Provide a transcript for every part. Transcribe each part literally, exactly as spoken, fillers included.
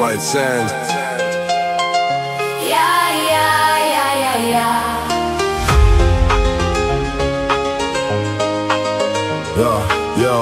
White Sand. Yeah, yeah, yeah, yeah, yeah. Yo, yo.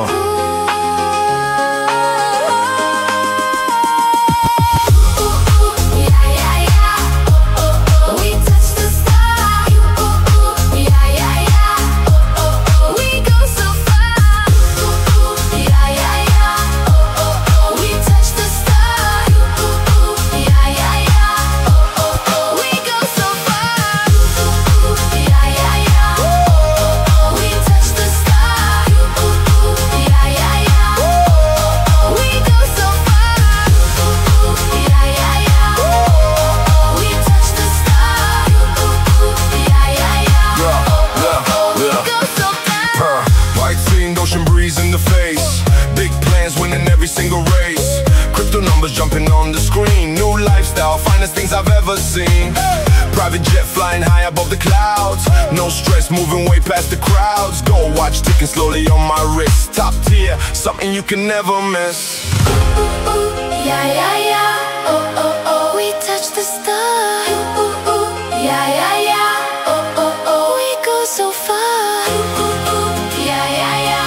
Ocean breeze in the face, big plans winning every single race. Crypto numbers jumping on the screen, new lifestyle, finest things I've ever seen. Private jet flying high above the clouds, no stress, moving way past the crowds. Gold watch ticking slowly on my wrist, top tier, something you can never miss. Ooh, ooh, ooh, yeah, yeah, yeah. Oh, oh, oh, we touch the stars. Ooh, ooh, ooh, yeah, yeah, yeah. Oh, oh, oh, we go so far. Ooh, ooh, ooh, yeah, yeah, yeah.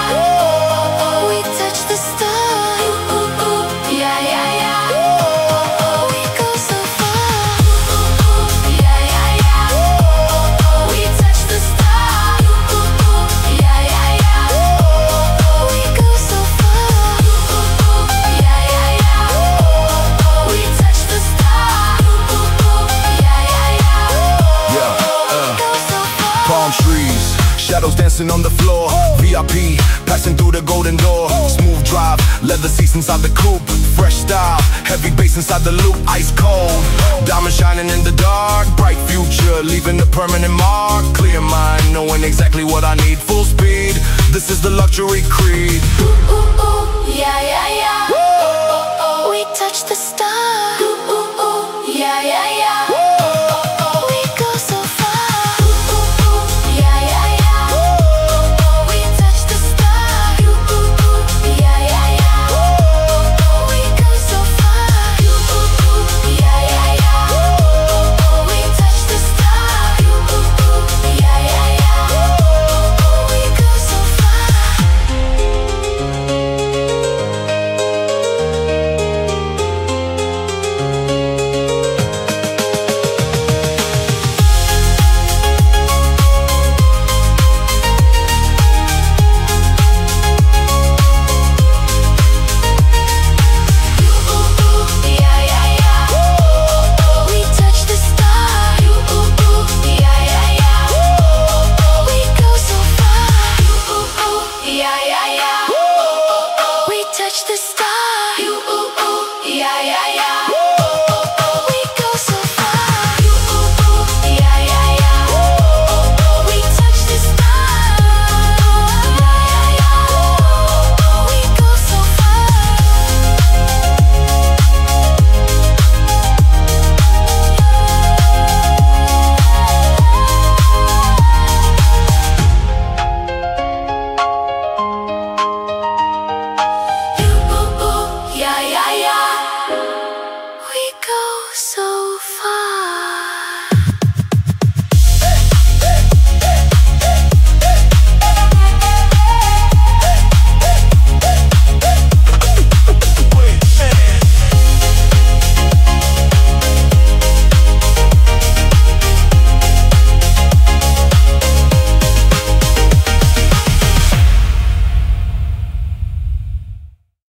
Palm trees, shadows dancing on the floor. V I P, passing through the golden door. Smooth drive, leather seats inside the coupe. Fresh style, heavy bass inside the loop. Ice cold, diamond shining in the dark. Bright future, leaving a permanent mark. Clear mind, knowing exactly what I need. Full speed, this is the luxury creed. Ooh, ooh, ooh, yeah, yeah,